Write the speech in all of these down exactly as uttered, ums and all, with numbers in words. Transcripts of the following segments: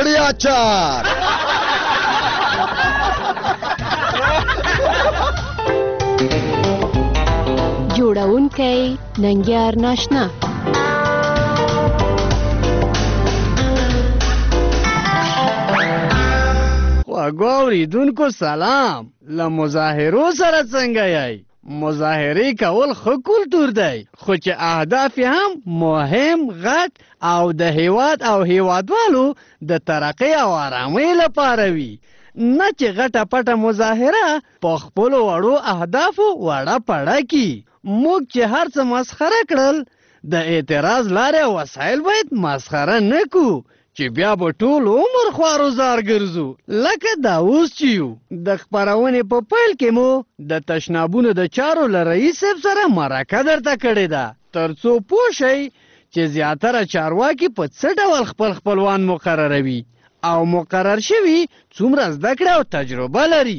کړی اچار. جوړونکی ننګیار ناشنا. خواږو اوریدونکو سلام. له مظاهرو سره څنګه یای؟ مظاهرې کول ښه کلتور دی، خو چې اهداف هم مهم، غټ او د هیواد او هیوادوالو د ترقۍ او آرامۍ لپاره وي، نه چې غټه پټه مظاهره په خپلو وړو اهدافو وړه پړه کی. موږ چې هر څه مسخره کړل، د اعتراض لارې او وسایل باید مسخره نه کو چې بیا به ټول عمر خوارزار ګرځو. لکه دا اوس چې یو د خپرونې په پیل کې مو د تشنابونو د چارو له رئیس صاحب سره مرکه درته کړې ده، تر څو پوه شئ چې زیاتره چارواکي په څه ډول خپل خپلوان مقرروي او مقرر شوي څومره زده کړه او تجربه لري.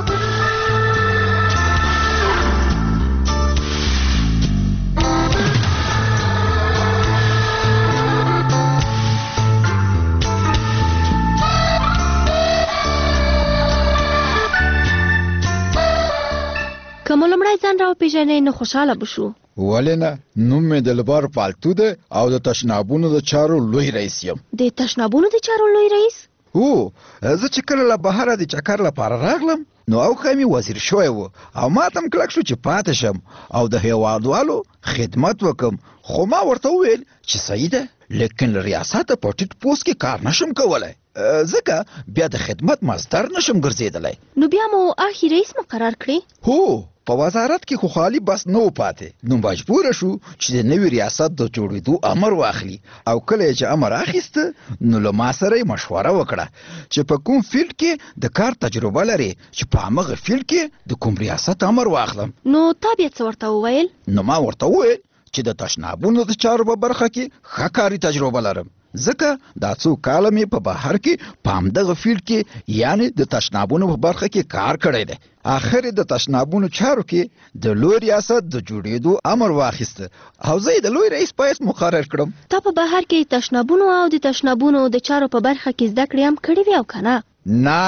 که مو لومړی ځان راوپېژنئ نو خوشحاله به شو. ولې نه؟ نوم مې دلبر پالتو ده او د تشنابونو د چارو لوی رئیس یم. د تشنابونو د چارو لوی رئیس؟ هو، زه چې کله له بهره د چکر لپاره راغلم نو اوښه مې وزیر شوی و او ما ته م کلک شو چې پاتې شم او د هیوادوالو خدمت وکم. خو ما ورته وویل چې صحیح ده، لیکن له ریاسته په ټیټ پوست کې کار نشم کولی، ځکه بیا د خدمت مصدر نشم ګرځېدلی. نو بیا مو آخي رئیس مقرر کړی؟ هو، په وزارت کې خو خالی بس نه و پاتې، نو مجبوره شو چې د نوي ریاست د جوړېدو امر واخلي او کله چې امر اخیسته نو له ما سره یې مشوره وکړه چې په کوم فیلډ کې د کار تجربه لري چې په همغه فیلډ کې د کوم ریاست امر واخلم. نو تا بیا څه ورته وویل؟ نو ما ورته وویل چې د تشنابونو د چارو په برخه کې ښه کاري تجربه لرم، ځکه دا څو کاله مې په بهر کې په همدغه فیلډ کې یعنی د تشنابونو په برخه کې کار کړی دی. آخر د تشنابونو چارو کې د لوی ریاست د جوړېدو امر واخیسته او زه یې د لوی رئیس په حیث مقرر کړم. تا په بهر کې تشنابونو او د تشنابونو د چارو په برخه کې زده کړې هم کړې وې او که نه؟ نه،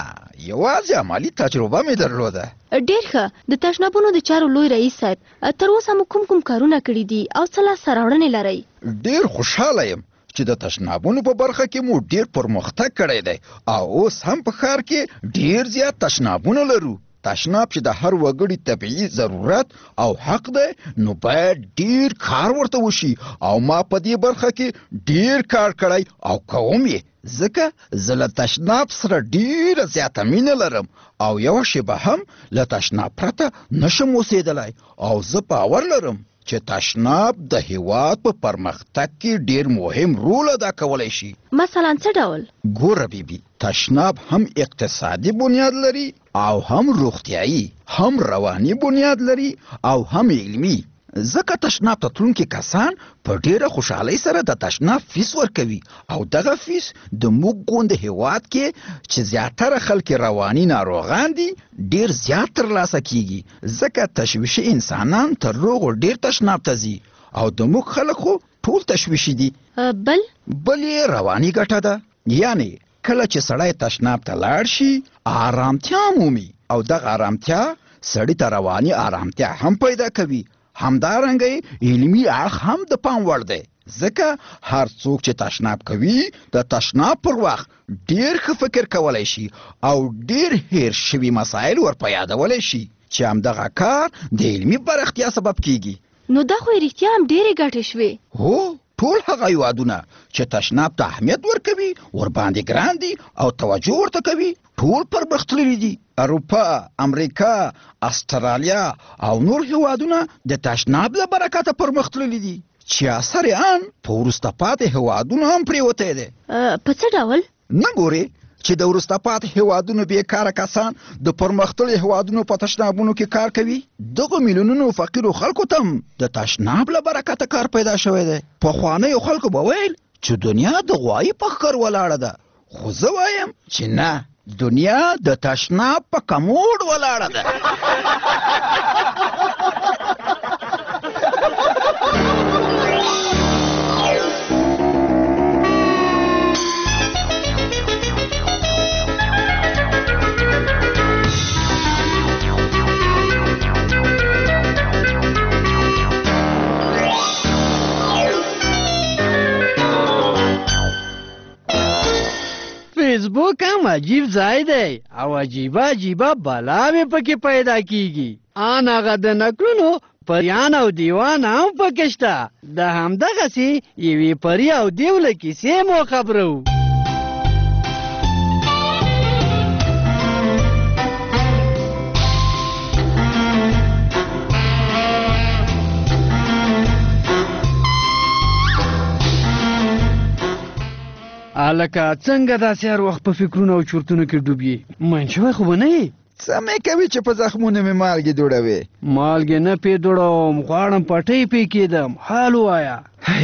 یوازې عملي تجربه مې درلوده. ډېر ښه. د تشنابونو د چارو لوی رئیس صاحب، تر اوسه مو کوم کوم کارونه کړي دي او څه لاسته راوړنې لرئ؟ ډېر خوشحاله یم چې د تشنابونو په برخه کې مو ډېر پرمختګ کړی دی او اوس هم په ښار کې ډېر زیات تشنابونه لرو. تشناب چې د هر وګړي طبیعي ضرورت او حق دی نو باید ډېر کار ورته وشي او ما په دې برخه کې ډېر کار کړی او کوم یې، ځکه زه له تشناب سره ډېره زیاته مینه لرم او یوه شیبه هم له تشناب پرته نشم اوسېدلی او زه باور لرم چې تشناب د هیواد په پرمختګ کې ډېر مهم رول ادا کولی شي. مثلا څه ډول؟ ګوره بیبي، تشناب هم اقتصادي بنیاد لري او هم روغتیایي، هم رواني بنیاد لري او هم علمي، ځکه تشناب ته تلونکي کسان په ډېره خوشحالۍ سره د تشناب فیس ورکوي او دغه فیس د موږ غوندې هیواد کې چې زیاتره خلک رواني ناروغان دي ډېر زیات ترلاسه کیږي، ځکه تشویشي انسانان تر روغو ډېر تشناب ته ځي او د موږ خلک خو ټول تشویشي دي. بل بل یې رواني ګټه ده، یعنی کله چې سړی تشناب ته لاړ شي آرامتیا مومي او دغه آرامتیا سړی ته رواني آرامتیا هم پیدا کوي. همدارنګه علمي اړخ هم د پام وړ دی، ځکه هر څوک چې تشناب کوي د تشناب پر وخت ډېر ښه فکر کولی شي او ډېر هیر شوي مسایل ور په یادولی شي چې همدغه کار د علمي پراختیا سبب کیږي. نو دا خو رښتیا هم ډېرې ګټې شوې. هو، ټول هغه هیوادونه چې تشناب ته اهمیت ورکوي ورباندې ګران دي او توجه ورته کوي ټول پرمختللي دي. اروپا، امریکا، استرالیا او نور هیوادونه د تشناب له برکته پرمختللي دي چې اثر یې ان په وروسته پاتې هیوادونو هم پرېوتی دی. په څه ډول؟ نه ګورې چې د وروسته پاتې هیوادونو بېکاره کسان د پرمختللي هیوادونو په تشنابونو کې کار کوي، دغو میلیونونو فقیرو خلکو ته هم د تشناب له برکته کار پیدا شوی دی. پخوانیو خلکو به ویل چې دنیا د غوایي په ښکر ولاړه ده، خو زه وایم چې نه، دنیا د تشناب په کموډ ولاړه ده. فیسبوک هم عجیب ځای دی او عجیبه عجیبه بلاوې پکې پیدا کیږي. ان هغه د نکلونو پریان او دیوان هم پکې شته. د همدغسې یوې پري او دیو له کیسې مو خبرو. الکه څنګه داسې هر وخت په فکرونو او چورتونو کې ډوب یې؟ من شوی خو به نه یې؟ څه مې کوي چې په زخمونو مې مالګې دوړوې؟ مالګې نه پې دوړوم، غواړم پټۍ پې کېدم. حال ووایه.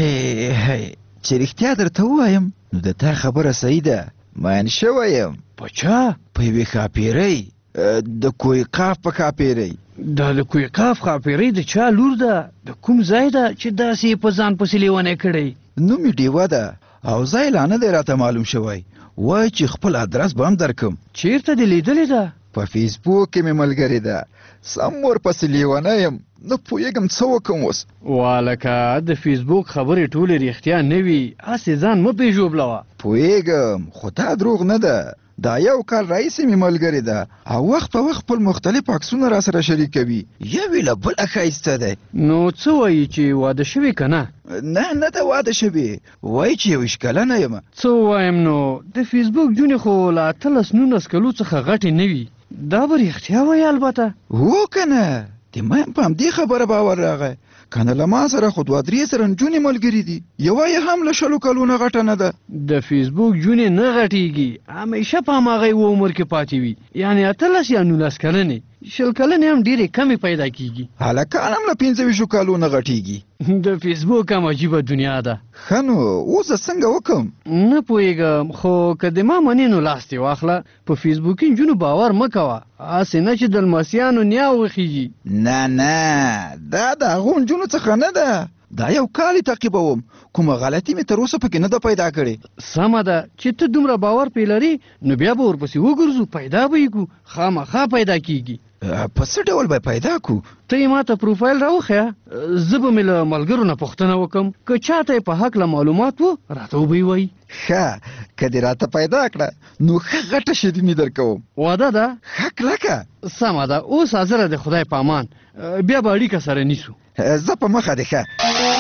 هی هی چې رښتیا درته ووایم نو د تا خبره صحیح ده. مین شوی یم. په چا؟ په یوې ښاپېرۍ، د کوی قاف په ښاپېرۍ. دا د کوی قاف ښاپېرۍ د چا لور ده؟ د کوم ځای ده چې داسې یې په ځان پسې لیونی کړی؟ نوم یې ډیوه ده او ځای لا نه دی راته معلوم شوی. وای چې خپل ادرس به هم درکم. چیرته دې لیدلې ده؟ په فیسبوک کې مې ملګرې ده. سم ورپسې لیونی یم، نه پوهېږم څه وکړم اوس. والکه د فیسبوک خبرې ټولې رښتیا نه وي، هسې ځان مه پېژوبلوه. پوهېږم خو دا دروغ نه ده. دا یو کال راهیسې مې ملګرې ده او وخت په وخت خپل مختلف عکسونه را سره شریکوي. یوې له بله ښایسته دی. نو څه وایي چې واده شوي که نه؟ نه نه ده واده شوې. وایي چې یویشت کلنه یم. څه ووایم نو د فیسبوک جونې خو له اتلس نولس کلو څخه غټې نه وي. دا به رښتیا وایي البته. هو که نه د ما هم په همدې خبره باور راغی. که نه له ما سره خو دوه درې زره نجونې ملګري دي. یوه یې هم له شلو کلو نه غټه نه ده. د فیسبوک جونې نه غټېږي، همیشه په هماغه یوه عمر کې پاتې وي، یعنې اتلس یا نولس کلنې. شل کلنې هم ډېرې کمې پیدا کېږي. هلکان هم له پنځه ویشتو کالو نه غټېږي. د فیسبوک هم عجیبه دنیا ده. ښه نو اوس څنګه وکړم؟ نه پوهېږم، خو که د ما منې نو لاس دې واخله. په فیسبوکي نجونو باور مه کوه، هسې نه چې د لمسیانو نیا وخیږي. نه نه دا د هغو نجونو څخه نه ده. دا یو کال یې تعقیبوم، کومه غلطي مې تر اوسه پکې نه ده پیدا کړې. سمه ده چې ته دومره باور پې لرې نو بیا به ورپسې وګرځو، پیدا به یې کړو. خامخا پیدا کېږي. په څه ډول به پیدا کړو؟ ته یې ما ته پروفایل راوښیه، زه به مې له ملګرو نه پوښتنه وکړم، که چاته یې په هکله معلومات و راته وبه یې وایي. ښه که دې راته پیدا کړه نو ښه غټه شیریني در کوم. واده ده؟ ښه کلکه. سمه ده، اوس حاضره د خدای په امان، بیا به اړیکه سره نیسو. زه په مخه دې. ښه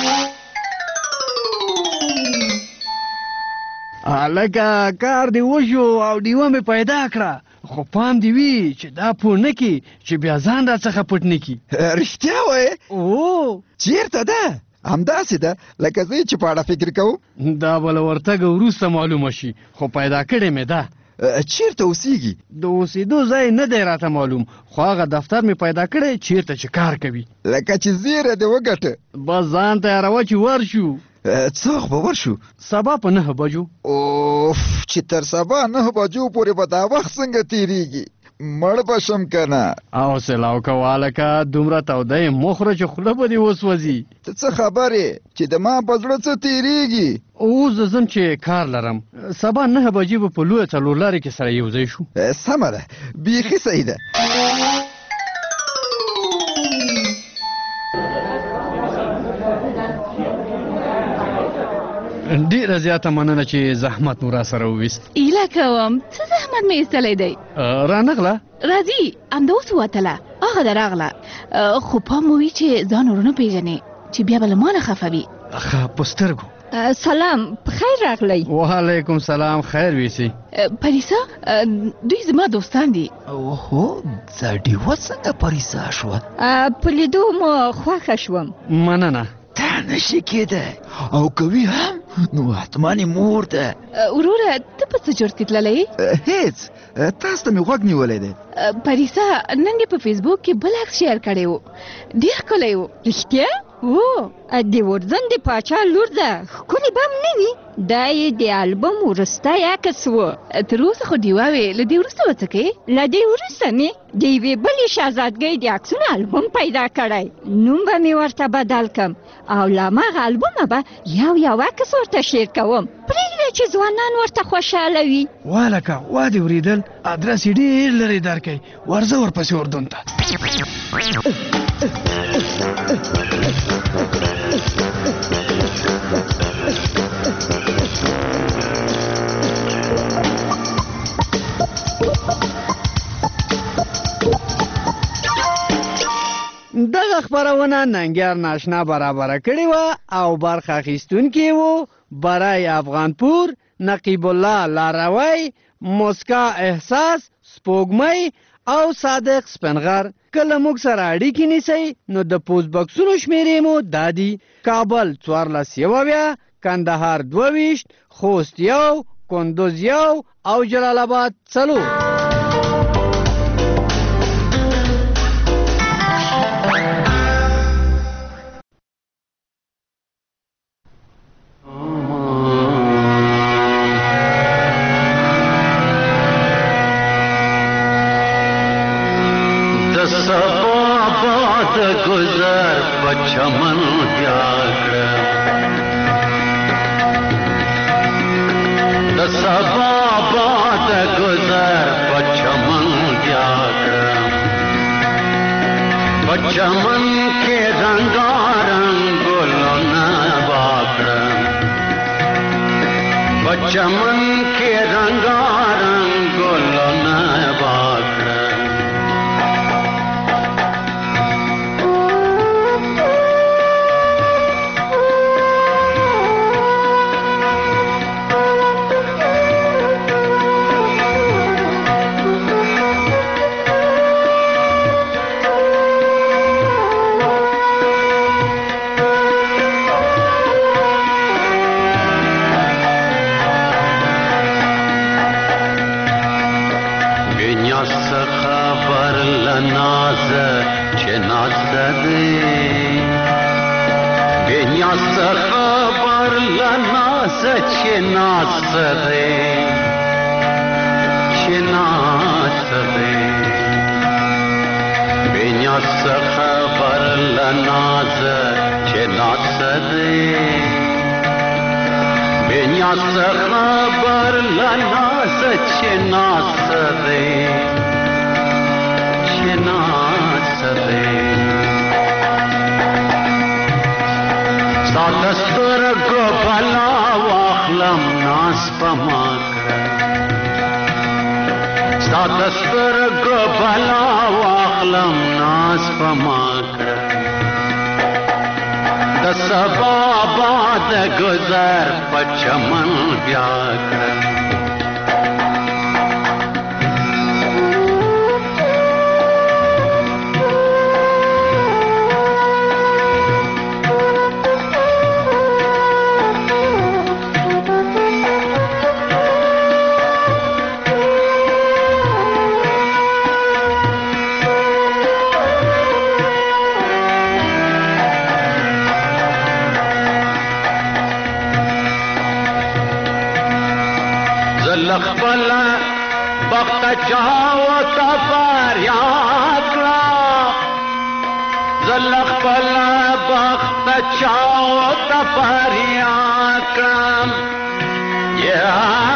هلکه کار دې وشو او ډیوه مې پیدا کړه، خو پام دې وي چې دا پوه نه کړي چې بیا ځان را څخه پټ نه کړي. رښتیا وایې؟ او چیرته ده؟ همداسې ده لکه زه چې په اړه فکر کوم. دا به له ورتګه وروسته معلومه شي، خو پیدا کړې مې ده. چیرته اوسېږي؟ د اوسېدو ځای نه دی راته معلوم، خو هغه دفتر مې پیدا کړی چیرته چې کار کوي. لکه چې زیره دې وګټه. بس ځان تیاروه چې ورشو. څه وخت به ورشو؟ سبا په نهه بجو. اوف چې تر سبا نهه بجو پورې به دا وخت څنګه تېرېږي؟ مړ به شم که نه. حوصله وکړه هلکه، دومره توده یې مه خوره چې خوله به دې وسوځي. ته څه خبرې چې د ما په زړه څه تېرېږي؟ اوس زه ځم چې کار لرم، سبا نهه بجې به په لویه څلورلارې کې سره یو ځای شو. سمه ده، بیخي صحیح ده. ډېره زیاته مننه چې زحمت مو را سره وویست. ایله کوم، څه زحمت مې ایستلی دی؟ رانغله؟ راځي همدا اوس ووتله، هغه ده راغله، خو پام وي چې ځان ورونه پېژنې چې بیا به له ما نه خفه وي. ښه په سترګو. سلام، په خیر راغلی. وعلیکم سلام، خیر ویسي. پریسا دوی زما دوستان دي. اوهو دا ډیوه څنګه پریسا شوه؟ په لیدو مو خوښه شوم. مننه. دا نشي کېدی، او کوي هم نو حتما یې مور ده. وروره ته په څه جوړ کې تللی؟ هېڅ، تاسو ته مې غوږ نیولی دی. پریسا نن یې په فیسبوک کې بل عکس شیر کړی و، ډېر ښکلی و. رښتیا؟ هو د اردن د پاچا لور ده، ښکلې به هم نه وي. دا یې د البم وروستی عکس و. تر اوسه خو ډیوه وې، له دې وروسته به څه کوې؟ له دې وروسته مې د یوې بلې شهزادګۍ د عکسونو البم پیدا کړی، نوم به مې ورته بدل کړم او له هماغه البمه به یو یو عکس ورته شیر کوم، پرېږده چې ځوانان ورته خوشحاله وي. والکه وا دې اورېدل، ادرس یې ډېر لرې درکوي، ورځه ورپسې اردن ته. بله خپرونه ننګیار ناشنا برابره کړې وه او برخه اخیستونکي وو برای افغانپور، نقیب الله لاروی، مسکا احساس، سپوږمۍ او صادق سپنغر. کله موږ سره اړیکې نیسئ نو د پوسټ بکسونو شمیرې مو دا دي: کابل څوارلس یو اویا، کندهار دوه ویشت، خوست یو، کندوز یو او جلال آباد څلور. چمن بیا کړم د سبا باد گذر په چمن بیا کړم په چمن کې رنگارنګ ګلونه واکړم په چمن کې رنگارنګ ګلونه واکړم خبر لناز چه ناز ده چه ناز ده بینیاز خبر لناز چه ناز ده بینیاز خبر لناز چه ناز ده چه ناز ده دستور کو بلا واخلم ناس پما کړه ستا دستور کو بلا واخلم ناس پما کړه د سبا باد گذر په چمن بیا کړه خپل بخت چاو تفار یاد را زل خپل بخت چاو تفار یاد را یا